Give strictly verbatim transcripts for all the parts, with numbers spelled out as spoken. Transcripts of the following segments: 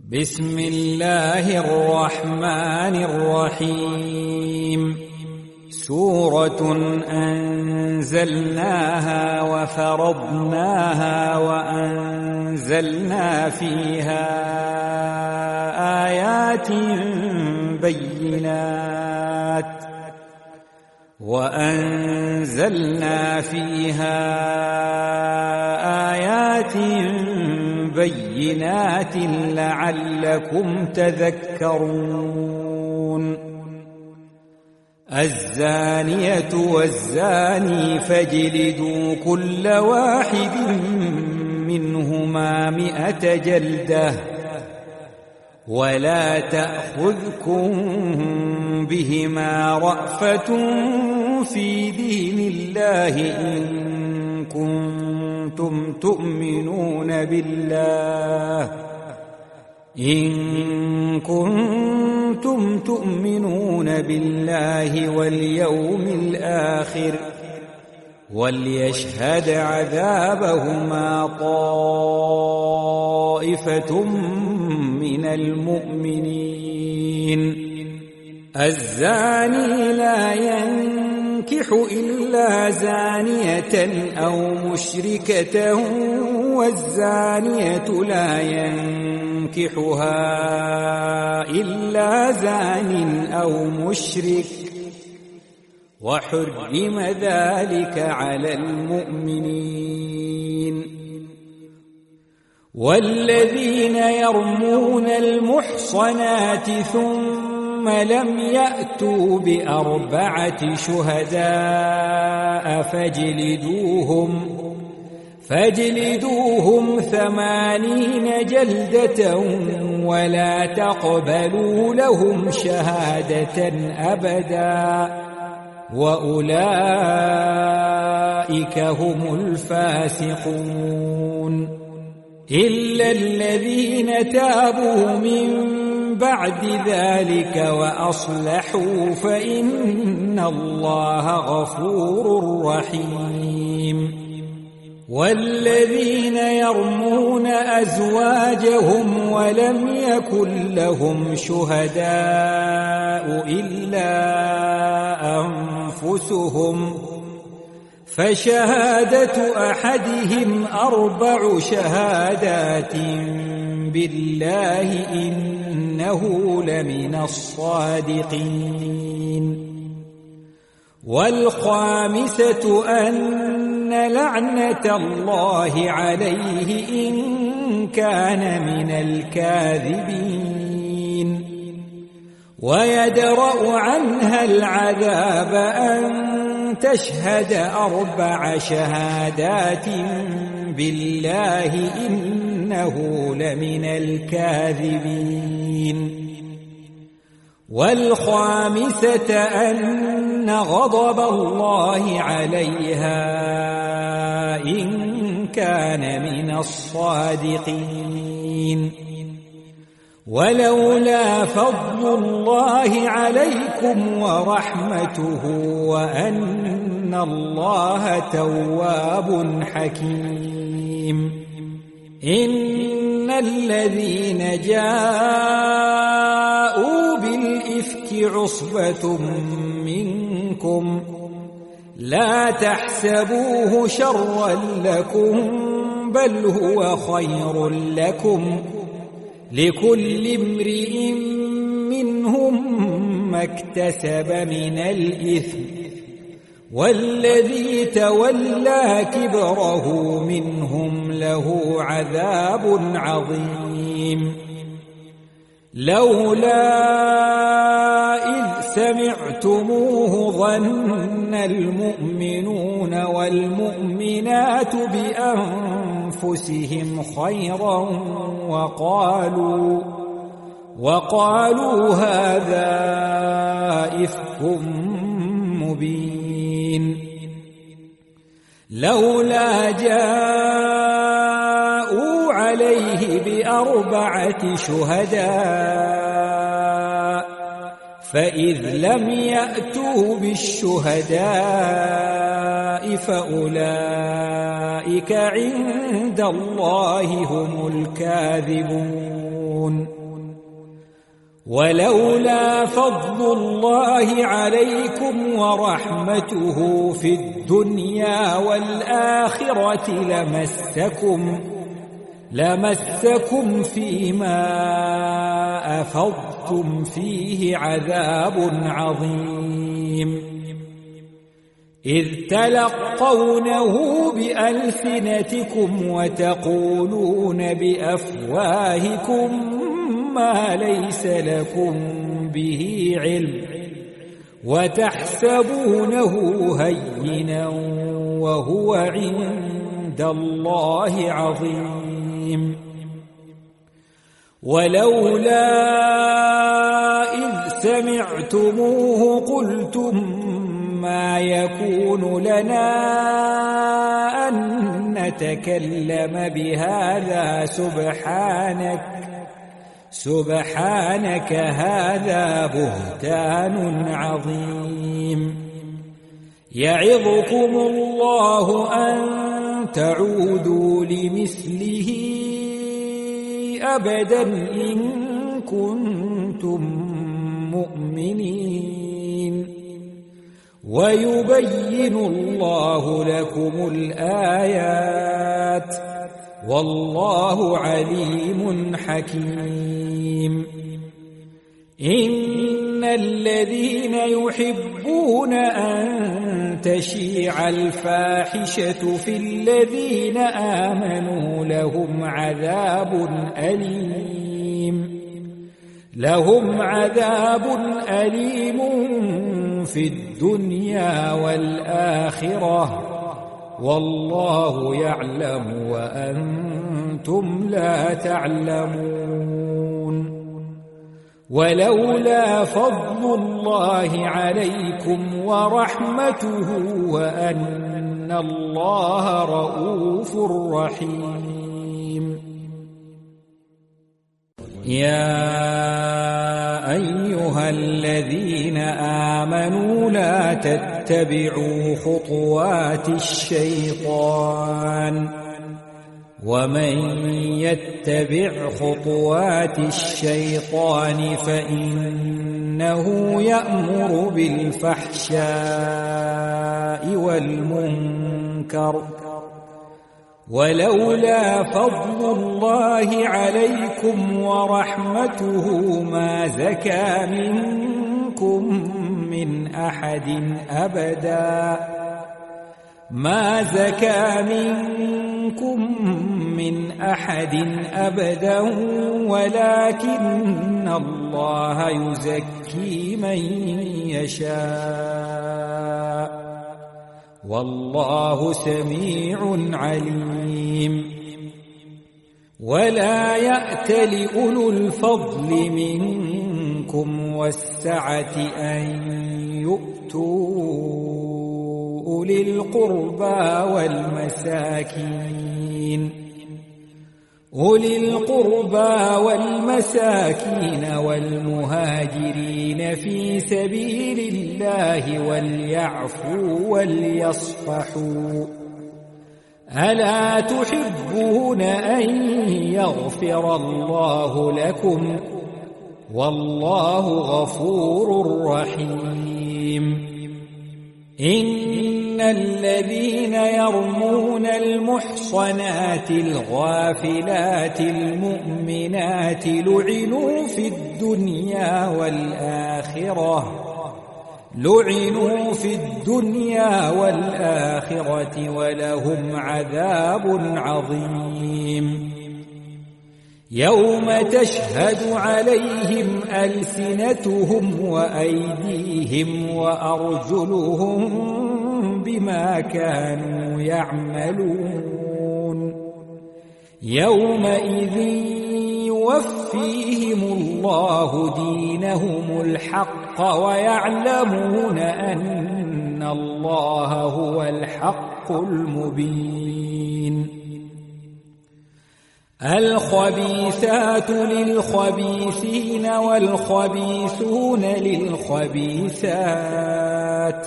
بسم الله الرحمن الرحيم سورة أنزلناها وفرضناها وأنزلنا فيها آيات بينات وأنزلنا فيها آيات بينات لعلكم تذكرون الزانية والزاني فاجلدوا كل واحد منهما مئة جلدة ولا تأخذكم بهما رأفة في دين الله إن كنتم تؤمنون بالله إن كنتم تؤمنون بالله واليوم الآخر وليشهد عذابهما طائفة من المؤمنين الزاني لا ينكح إلا زانية أو مشركة والزانية لا ينكحها إلا زان أو مشرك وحرم ذلك على المؤمنين والذين يرمون المحصنات ثم لم يأتوا بأربعة شهداء فاجلدوهم فاجلدوهم ثمانين جلدة ولا تقبلوا لهم شهادة أبدا وأولئك هم الفاسقون إلا الذين تابوا من بعد ذلك وأصلحوا فإن الله غفور رحيم والذين يرمون أزواجهم ولم يكن لهم شهداء إلا أنفسهم فشهادة أحدهم أربع شهادات بالله إنه لمن الصادقين والخامسة أن لعنة الله عليه إن كان من الكاذبين ويدرأ عنها العذاب أن تشهد أربع شهادات بالله إنه لمن الكاذبين والخامسة أن غضب الله عليها إن كان من الصادقين ولولا فضل الله عليكم ورحمته وأن الله تواب حكيم إن الذين جاءوا بالإفك عصبة منكم لا تحسبوه شرا لكم بل هو خير لكم لكل امرئ منهم ما اكتسب من الإثم والذي تولى كبره منهم له عذاب عظيم لولا إذ سمعتموه ظن المؤمنون والمؤمنات بأنفسهم خيرا وقالوا وقالوا هذا إفك مبين لولا جاءوا عليه بأربعة شهداء فإذ لم يأتوا بالشهداء فأولئك عند الله هم الكاذبون ولولا فضل الله عليكم ورحمته في الدنيا والآخرة لمسكم لمسكم فيما أفضتم فيه عذاب عظيم إذ تلقونه بألسنتكم وتقولون بأفواهكم ما ليس لكم به علم وتحسبونه هينا وهو عند الله عظيم ولولا إذ سمعتموه قلتم ما يكون لنا أن نتكلم بهذا سبحانك سبحانك هذا بهتان عظيم يعظكم الله أن تعودوا لمثله أبدا إن كنتم مؤمنين ويبين الله لكم الآيات والله عليم حكيم إن الذين يحبون أن تشيع الفاحشة في الذين آمنوا لهم عذاب أليم لهم عذاب أليم في الدنيا والآخرة والله يعلم وأنتم لا تعلمون ولولا فضل الله عليكم ورحمته وأن الله رؤوف رحيم يا أيها الذين آمنوا لا تتبعوا خطوات الشيطان ومن يتبع خطوات الشيطان فإنه يأمر بالفحشاء والمنكر ولولا فضل الله عليكم ورحمته ما زكى منكم من أحد أبدا ما زكى منكم من أحد أبدا ولكن الله يزكي من يشاء والله سميع عليم ولا يأتل أولو الفضل منكم والسعة أن يؤتوا أولي القربى والمساكين أولي القربى والمساكين والمهاجرين في سبيل الله وليعفوا وليصفحوا ألا تحبون أن يغفر الله لكم والله غفور رحيم إن الذين يرمون المحصنات الغافلات المؤمنات لعنوا في الدنيا والآخرة لعنوا في الدنيا والآخرة ولهم عذاب عظيم يوم تشهد عليهم ألسنتهم وأيديهم وأرجلهم بما كانوا يعملون يومئذ يوفيهم الله دينهم الحق ويعلمون أن الله هو الحق المبين الخبيثات للخبيثين والخبيثون للخبيثات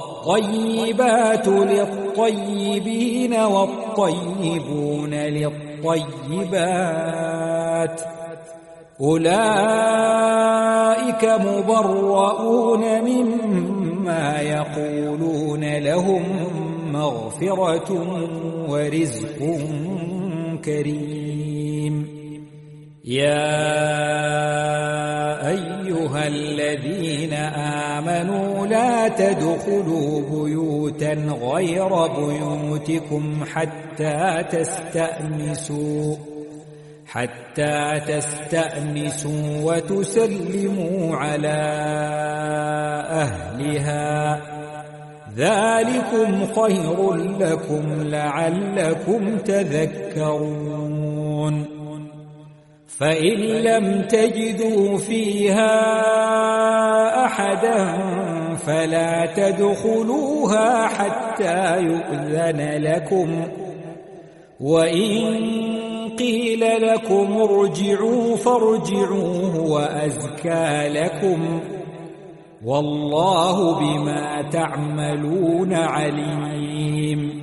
والطيبات للطيبين والطيبون للطيبين الطيبات أولئك مبرؤون مما يقولون لهم مغفرة ورزق كريم. يا أيها الذين آمنوا لا تدخلوا بيوتا غير بيوتكم حتى تستأنسوا حتى تستأنسوا وتسلموا على أهلها ذلكم خير لكم لعلكم تذكرون. فإن لم تجدوا فيها أحدا فلا تدخلوها حتى يؤذن لكم، وإن قيل لكم ارجعوا فارجعوا هو أزكى لكم، والله بما تعملون عليم.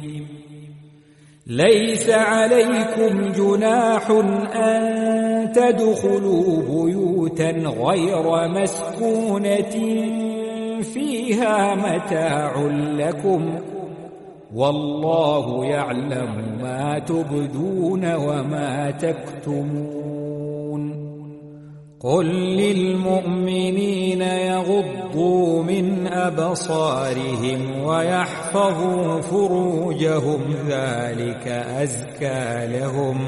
ليس عليكم جناح أن تدخلوا بيوتا غير مسكونة فيها متاع لكم، والله يعلم ما تبدون وما تكتمون. قل للمؤمنين يغضوا من أبصارهم ويحفظوا فروجهم ذلك أزكى لهم،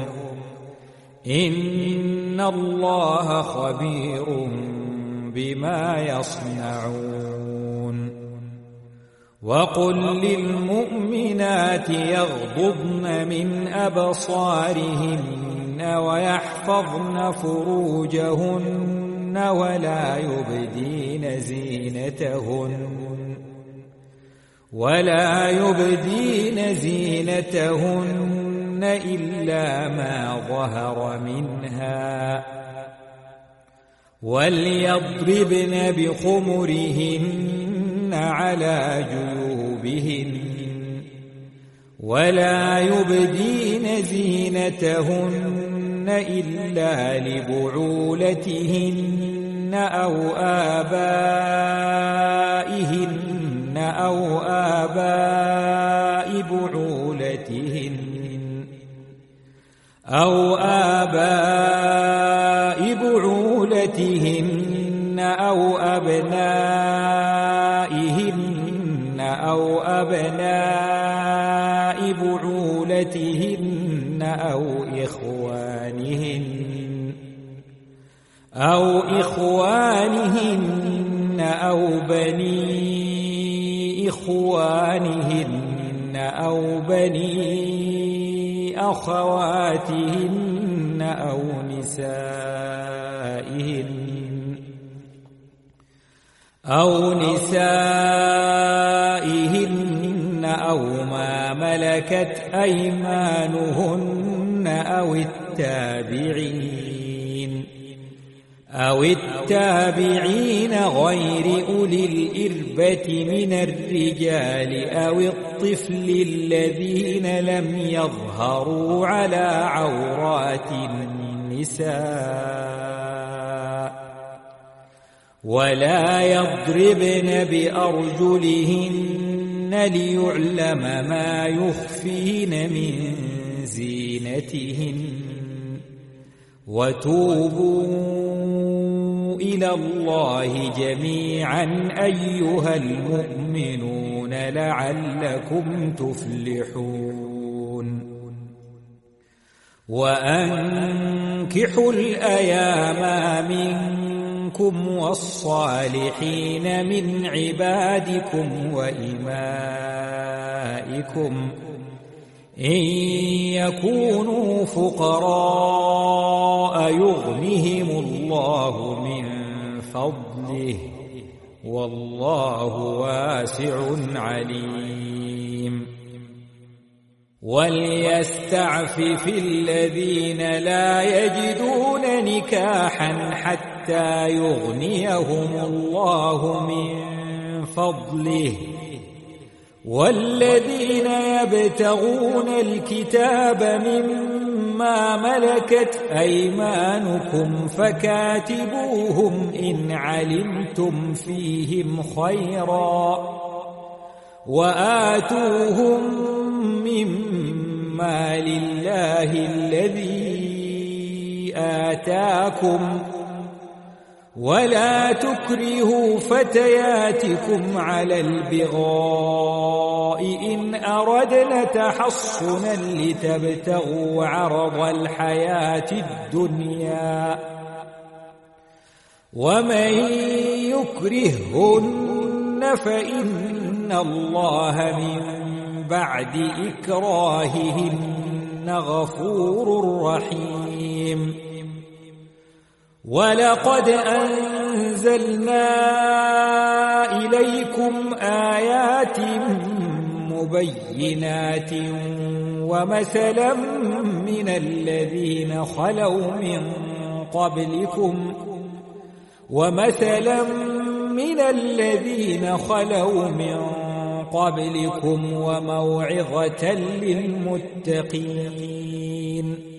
إن الله خبير بما يصنعون. وقل للمؤمنات يغضضن من أبصارهن ويحفظن فروجهن ولا يبدين زينتهن ولا يبدين زينتهن إلا ما ظهر منها، وليضربن بخمرهن على جيوبهن ولا يبدين زينتهن إلا لبعولتهن أو آبائهن أو آباء بعولتهن أو آباء بعولتهن أو أبنائهن أو أبناء بعولتهن أو إخوانهن أو إخوانهن أو بني إخوانهن أو بني أخواتهن أو نسائهن أو نسائهن أو ما ملكت أيمانهن أو التابعين أو التابعين غير أولي الإربة من الرجال أو الطفل الذين لم يظهروا على عورات النساء، ولا يضربن بأرجلهن ليعلم ما يخفين من زينتهن. وتوبوا إلى الله جميعا أيها المؤمنون لعلكم تفلحون. وأنكحوا الأيام منكم والصالحين من عبادكم وإمائكم إن يكونوا فقراء يغنهم الله من فضله والله واسع عليم. وليستعفف الذين لا يجدون نكاحا حتى يغنيهم الله من فضله، والذين يبتغون الكتاب مما مما ملكت أيمانكم فكاتبوهم إن علمتم فيهم خيرا وآتوهم مما لله الذي آتاكم ولا تكرهوا فتياتكم على البغاء إن أردنا تحصنا لتبتغوا عرض الحياة الدنيا ومن يكرههن فإن الله من بعد إكراههن غفور رحيم ولقد أنزلنا إليكم آيات مبينات ومثلا من الذين خلوا من قبلكم ومثلا من الذين خلوا من قبلكم وموعظة للمتقين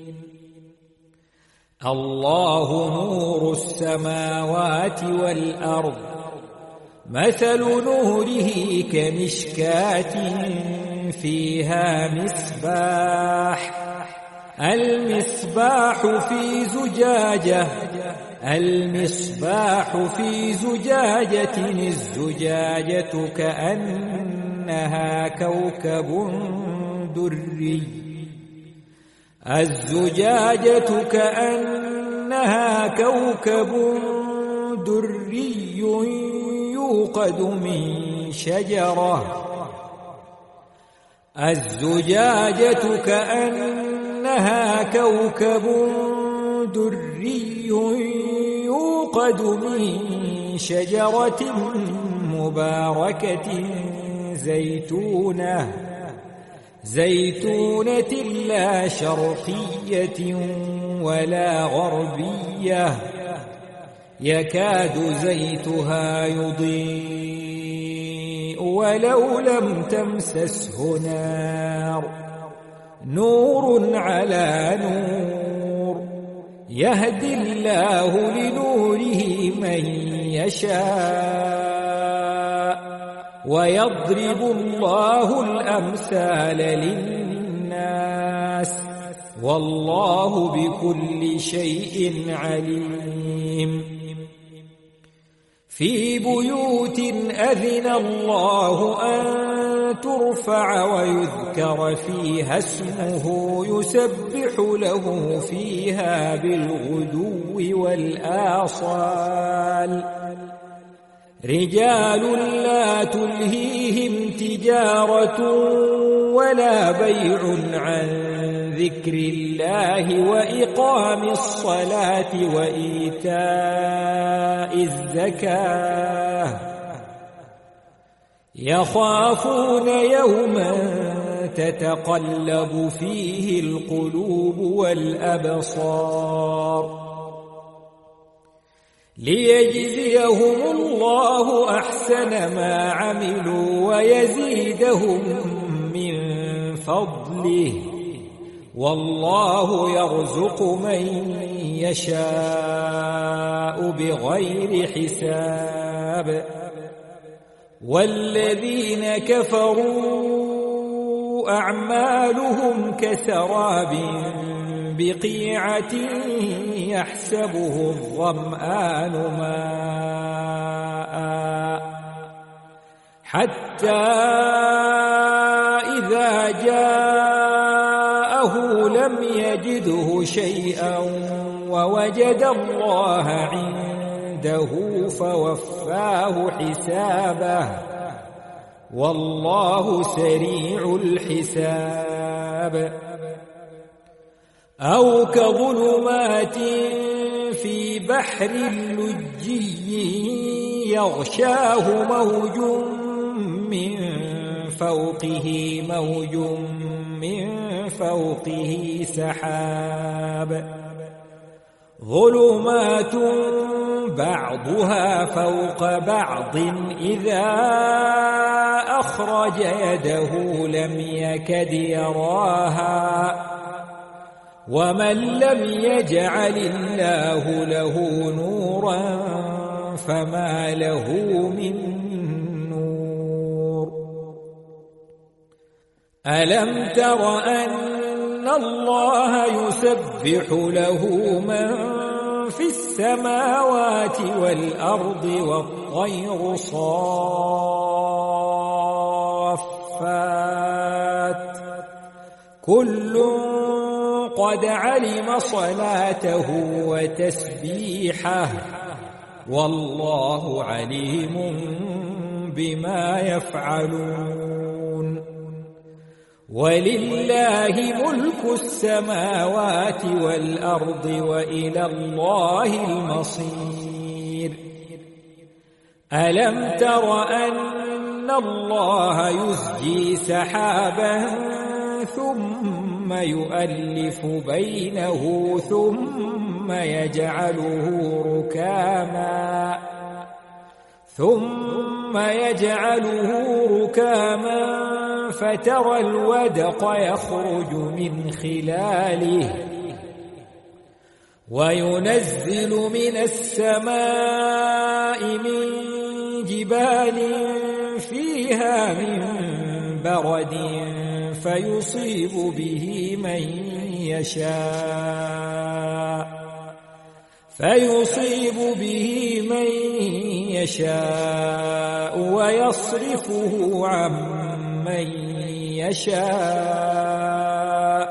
الله نور السماوات والأرض مثل نوره كمشكاة فيها مصباح المصباح في زجاجة المصباح في زجاجة الزجاجة كأنها كوكب دري الزجاجة كأنها كوكب دري يوقد من شجرة الزجاجة كأنها كوكب دري يوقد من شجرة مباركة زيتونة زيتونة لا شرقية ولا غربية يكاد زيتها يضيء ولو لم تمسسه نار نور على نور يهدي الله لنوره من يشاء ويضرب الله الأمثال للناس والله بكل شيء عليم في بيوت أذن الله أن ترفع ويذكر فيها اسمه يسبح له فيها بالغدو والآصال رجال لا تلهيهم تجارة ولا بيع عن ذكر الله وإقام الصلاة وإيتاء الزكاة يخافون يوما تتقلب فيه القلوب والأبصار ليجزيهم الله أحسن ما عملوا ويزيدهم من فضله والله يرزق من يشاء بغير حساب والذين كفروا أعمالهم كسراب بقيعة يحسبه الظمآن ماء حتى إذا جاءه لم يجده شيئا ووجد الله عنده فوفاه حسابه والله سريع الحساب أو كظلمات في بحر لجي يغشاه موج من فوقه موج من فوقه سحاب ظلمات بعضها فوق بعض إذا أخرج يده لم يكد يراها ومن لم يجعل الله له نورا فما له من نور. ألم تر أن الله يسبح له من في السماوات والأرض والطير صافات كل قد علم صلاته وتسبيحه والله عليم بما يفعلون. ولله ملك السماوات والأرض وإلى الله المصير. ألم تر أن الله يزجي سحابا ثم يؤلف بينه ثم يجعله ركاما ثم يجعله ركاما فترى الودق يخرج من خلاله وينزل من السماء من جبال فيها من برد فيصيب به من يشاء فيصيب به من يشاء ويصرفه عن من يشاء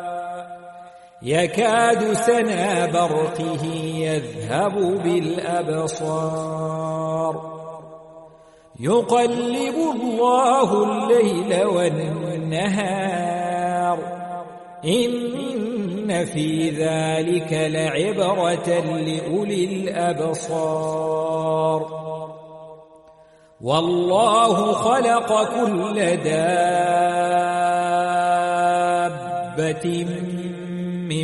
يكاد سنا برقه يذهب بالأبصار يقلب الله الليل والنهار إن في ذلك لعبرة لأولي الأبصار. والله خلق كل دابة من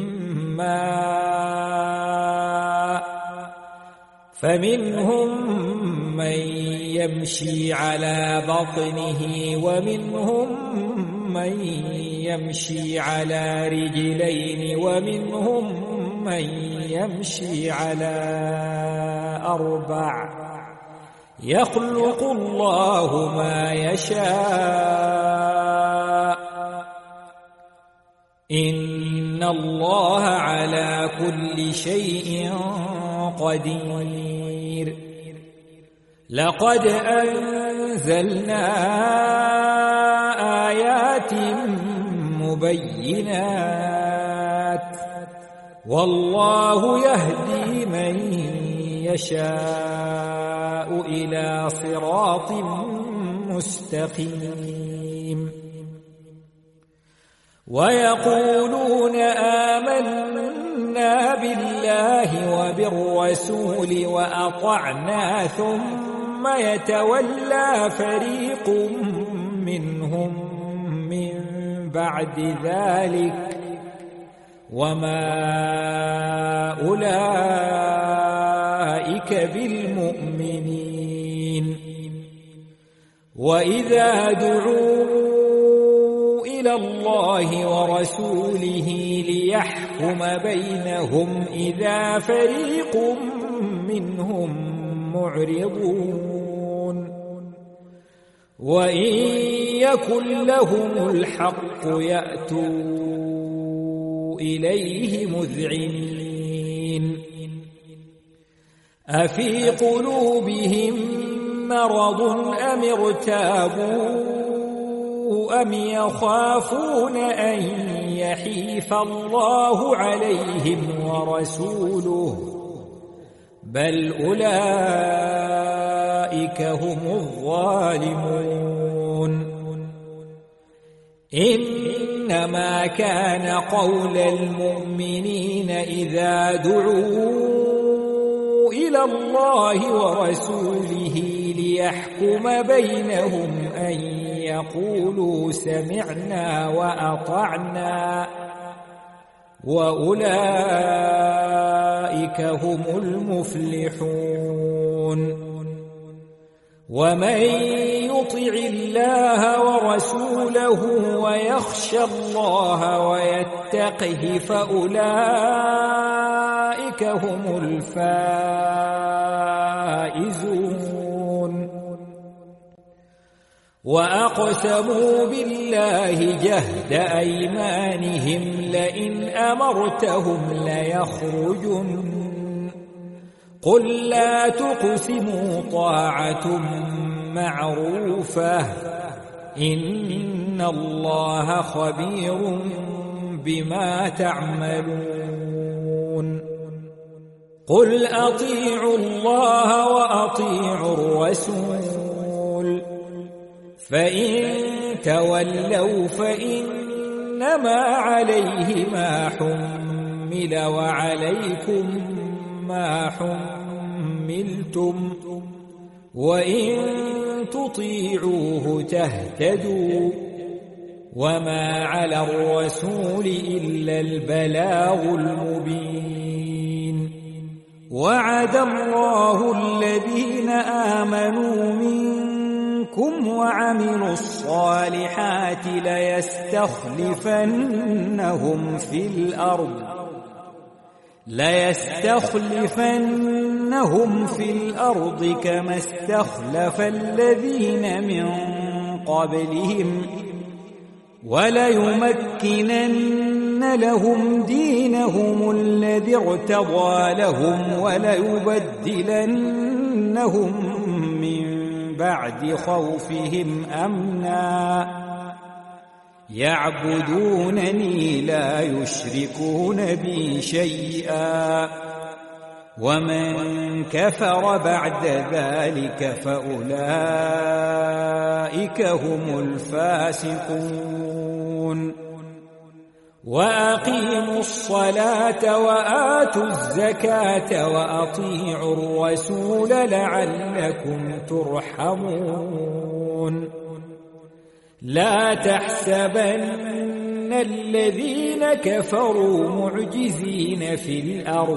ماء فمنهم من يمشي على بطنه ومنهم من يمشي على رجلين ومنهم من يمشي على أربع يخلق الله ما يشاء إن الله على كل شيء قدير. لقد أنزلنا آيات مبينات والله يهدي من يشاء إلى صراط مستقيم. ويقولون آمنا بالله وبالرسول وأطعنا ثم يتولى فريق منهم من بعد ذلك وما أولئك بالمؤمنين. وإذا دعوا إلى الله ورسوله ليحكم بينهم إذا فريق منهم معرضون وإن يكن لهم الحق يأتوا إليه مذعنين. أفي قلوبهم مرض أم ارتابوا أم يخافون أن يحيف الله عليهم ورسوله بل أولئك هم الظالمون. إنما كان قول المؤمنين إذا دعوا إلى الله ورسوله ليحكم بينهم أن يقولوا سمعنا وأطعنا وأولئك هم المفلحون. ومن يطع الله ورسوله ويخشى الله ويتقه فأولئك هم الفائزون وأقسموا بالله جهد أيمانهم لئن أمرتهم ليخرجن قل لا تقسموا طاعة معروفة إن الله خبير بما تعملون قل أطيعوا الله وأطيعوا الرسول فإن تولوا فإنما عليه ما حمل وعليكم ما حملتم وإن تطيعوه تهتدوا وما على الرسول إلا البلاغ المبين وعد الله الذين آمنوا منكم وعملوا الصالحات ليستخلفنهم في الأرض ليستخلفنهم في الأرض كما استخلف الذين من قبلهم وليمكنن لهم دينهم الذي ارتضى لهم وليبدلنهم من بعد خوفهم أمنا يعبدونني لا يشركون بي شيئا ومن كفر بعد ذلك فأولئك هم الفاسقون وأقيموا الصلاة وآتوا الزكاة وأطيعوا الرسول لعلكم ترحمون لا تحسبن الذين كفروا معجزين في الأرض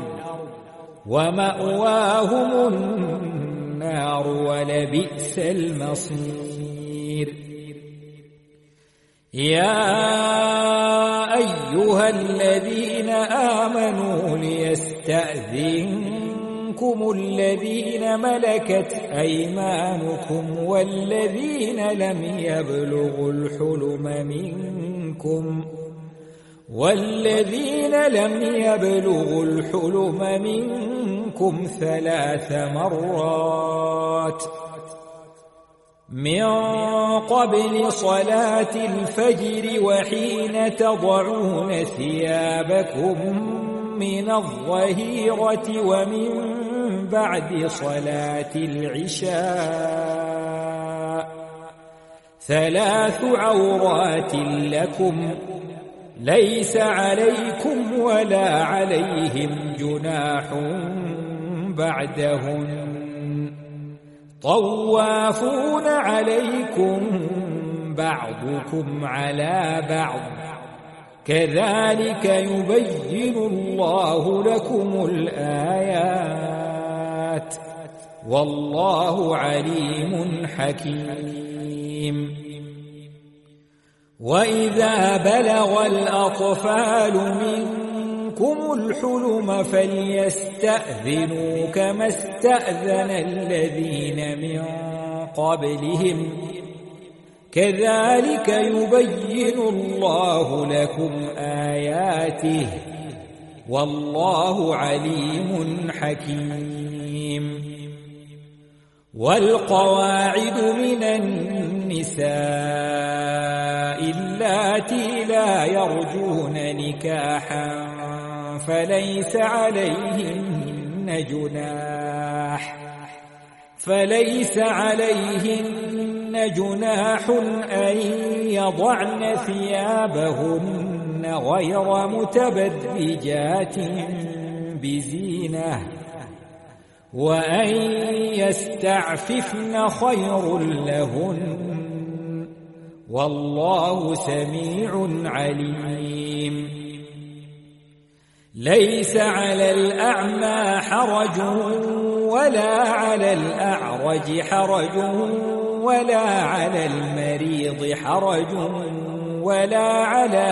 ومأواهم النار ولبئس المصير يا أيها الذين آمنوا ليستأذنكم الذين ملكت أيمانكم والذين لم يبلغوا الحلم منكم والذين لم يبلغوا الحلم منكم ثلاث مرات من قبل صلاة الفجر وحين تضعون ثيابكم من الظهيرة ومن بعد صلاة العشاء ثلاث عورات لكم ليس عليكم ولا عليهم جناح بعدهن طوافون عليكم بعضكم على بعض كذلك يبين الله لكم الآيات والله عليم حكيم وإذا بلغ الأطفال منكم الحلم فليستأذنوا كما استأذن الذين من قبلهم كذلك يبين الله لكم آياته والله عليم حكيم والقواعد من النساء اللاتي لا يرجون نكاحا فليس عليهن جناح فليس عليهن جناح أن يضعن ثيابهن غير متبرجات بزينة وأن يستعففن خير لهن والله سميع عليم ليس على الأعمى حرج ولا على الأعرج حرج ولا على المريض حرج ولا على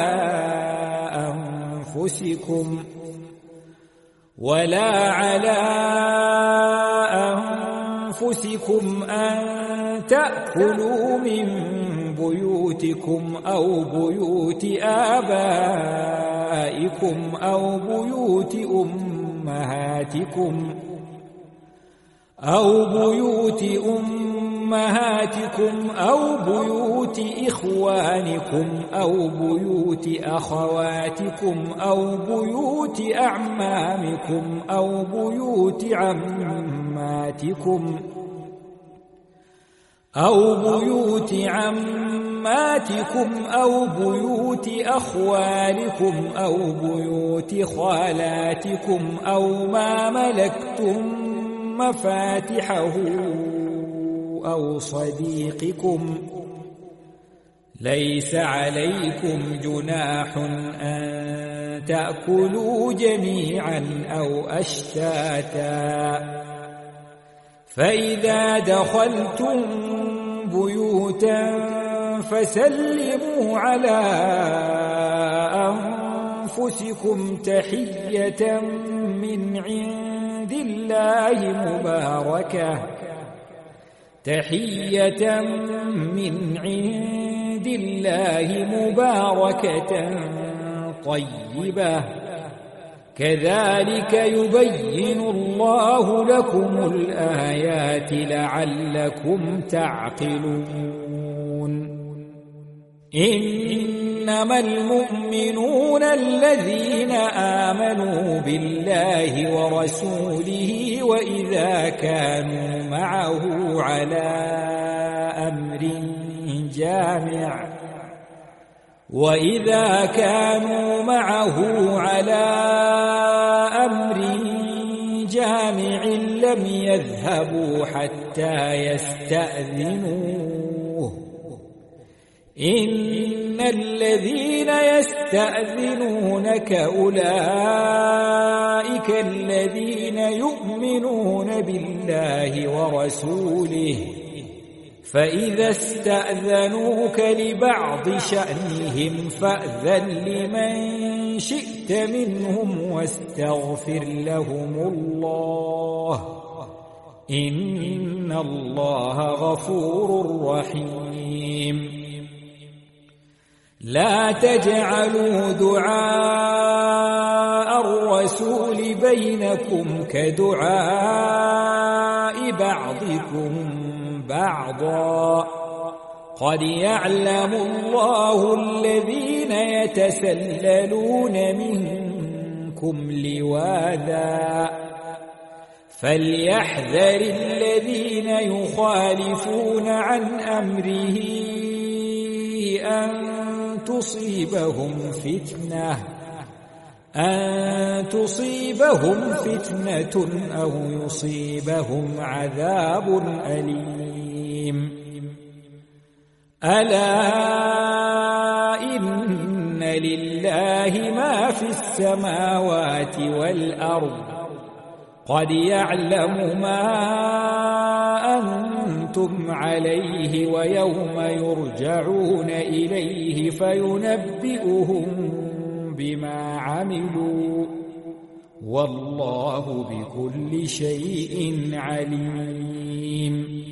أنفسكم ولا على أنفسكم أن تأكلوا من بيوتكم أو بيوت آبائكم أو بيوت أمهاتكم أو بيوت أمهاتكم أو بيوت إخوانكم أو بيوت أخواتكم أو بيوت أعمامكم أو بيوت عماتكم أو بيوت عماتكم أو بيوت أخوالكم أو بيوت خالاتكم أو ما ملكتم مفاتحه أو صديقكم. ليس عليكم جناح أن تأكلوا جميعا أو أشتاتا، فإذا دخلتم بيوتا فسلموا على أنفسكم تحية من عند الله مباركة تحية من عند الله مباركة طيبة، كذلك يبين الله لكم الآيات لعلكم تعقلون. إنما المؤمنون الذين آمنوا بالله ورسوله وإذا كانوا معه على أمر جامع وإذا كانوا معه على أمر جامع لم يذهبوا حتى يستأذنوه. إن الذين يستأذنونك أولئك الذين يؤمنون بالله ورسوله، فإذا استأذنوك لبعض شأنهم فأذن لمن شئت منهم واستغفر لهم الله، إن الله غفور رحيم. لا تجعلوا دعاء الرسول بينكم كدعاء بعضكم بعضا، قد يعلم الله الذين يتسللون منكم لواذا، فليحذر الذين يخالفون عن أمره أن تصيبهم فتنة أن تصيبهم فتنة أو يصيبهم عذاب أليم. ألا إن لله ما في السماوات والأرض، قد يعلم ما أنتم عليه ويوم يرجعون إليه فينبئهم بما عملوا، والله بكل شيء عليم.